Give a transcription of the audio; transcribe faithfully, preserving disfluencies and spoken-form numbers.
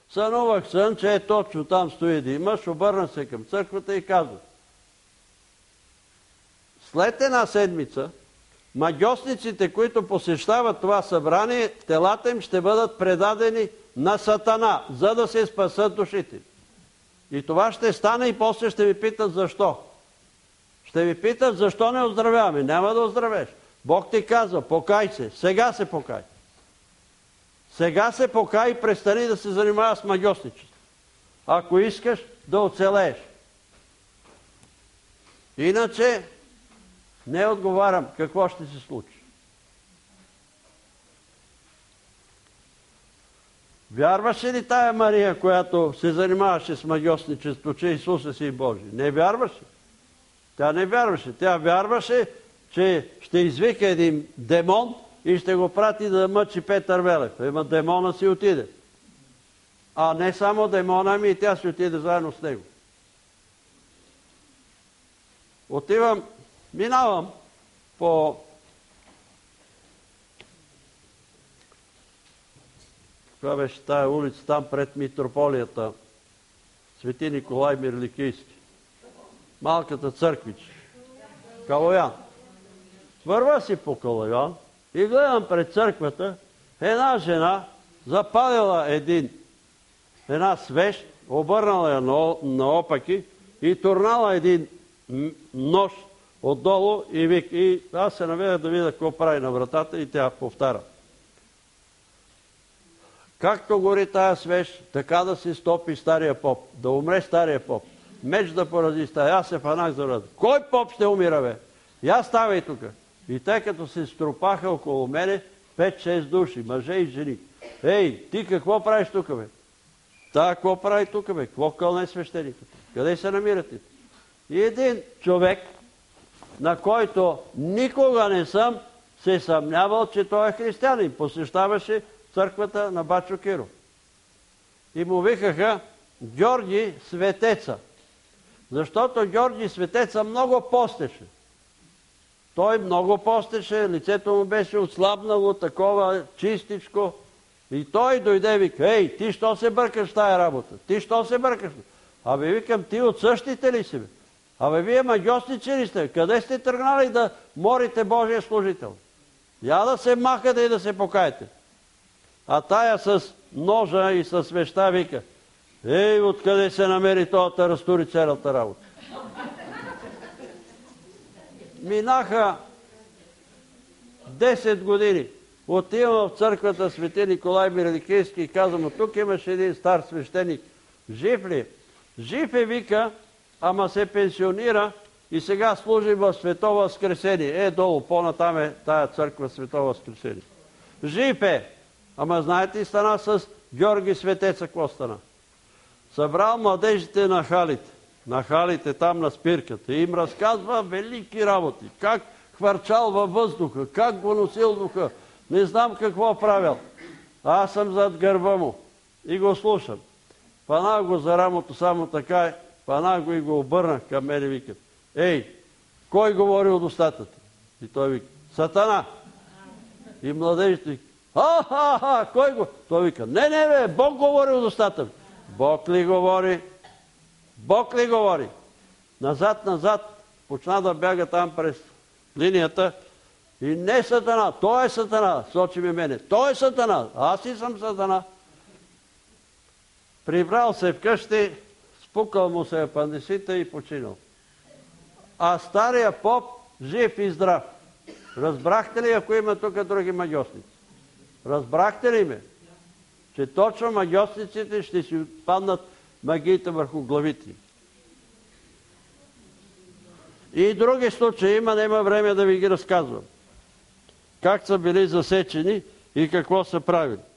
Сънувах сън, че е точно там стои един мъж, обърна се към църквата и казва: след една седмица магьосниците, които посещават това събрание, телата им ще бъдат предадени на Сатана, за да се спасат душите. И това ще стане и после ще ви питат защо. Ще ви питат защо не оздравяваме. Няма да оздравеш. Бог ти казва: покай се. Сега се покай. Сега се покай и престани да се занимава с магьосничество. Ако искаш да оцелееш. Иначе не отговарям какво ще се случи. Вярваше ли тая Мария, която се занимаваше с магьосничество, че Исус е Син Божий? Не вярваше. Тя не вярваше. Тя вярваше, че ще извика един демон и ще го прати да мъчи Петър Велев. Ема демона си отиде. А не само демона, ами и тя си отиде заедно с него. Отивам, минавам по това беше тая улица там пред митрополията, Свети Николай Мирликийски. Малката църквича. Калоян. Върва си по Калоян и гледам пред църквата една жена запалила един, една свещ, обърнала я наопаки и турнала един нож отдолу и вик. И аз се наведах да видя какво прави на вратата и тя повтаря: както гори тая свещ, така да се стопи стария поп, да умре стария поп, меч да порази стая. Аз се фанах за врата. Кой поп ще умира, бе? И аз ставай тук. И те като се струпаха около мене, пет-шест души, мъже и жени. Ей, ти какво правиш тук, бе? Та, какво прави тук, бе? Какво кълне свещеникът? Къде се намирате? И един човек, на който никога не съм се съмнявал, че той е християнин, посещаваше църквата на Бачо Киро. И му викаха Георги Светеца. Защото Георги Светеца много постеше. Той много постеше, лицето му беше отслабнало, такова чистичко. И той дойде и вика: ей, ти що се бъркаш в тая работа? Ти що се бъркаш? Абе, викам, ти от същите ли си, бе? Абе, вие магьосничи ли сте? Къде сте тръгнали да морите Божия служител? Я да се махате и да се покаете. А тая с ножа и с свеща вика: ей, откъде се намери това да разтури цялата работа? Минаха десет години. Отивам в църквата Свети Николай Мирликийски и казвам: тук имаше един стар свещеник. Жив ли? Жив е, вика, ама се пенсионира и сега служи в Светово Възкресение. Е, долу, по-натам е тая църква Светово Възкресение. Жив е! Ама знаете ли стана с Георги Светеца, какво стана? Събрал младежите на халите, на халите там на спирката и им разказва велики работи. Как хвърчал във въздуха, как го носил духа, не знам какво правил. Аз съм зад гърба му и го слушам. Фанах го за рамото само така, фанах го и го обърнах към мене и викат: ей, кой говори от устата ти? И той вика: Сатана. И младежите вика: а-ха-ха, кой го? Той вика: не, не, бе, Бог говори от устата ми. Бог ли говори? Бог ли говори? Назад, назад, почна да бяга там през линията и не Сатана, той е Сатана, сочи ми мене. Той е Сатана, аз и съм Сатана. Прибрал се вкъщи, спукал му се апандисита и починал. А стария поп жив и здрав. Разбрахте ли, ако има тук други магьосници? Разбрахте ли ме? Че точно магьосниците ще си паднат магиите върху главите. И други случаи има, няма време да ви ги разказвам. Как са били засечени и какво са правили.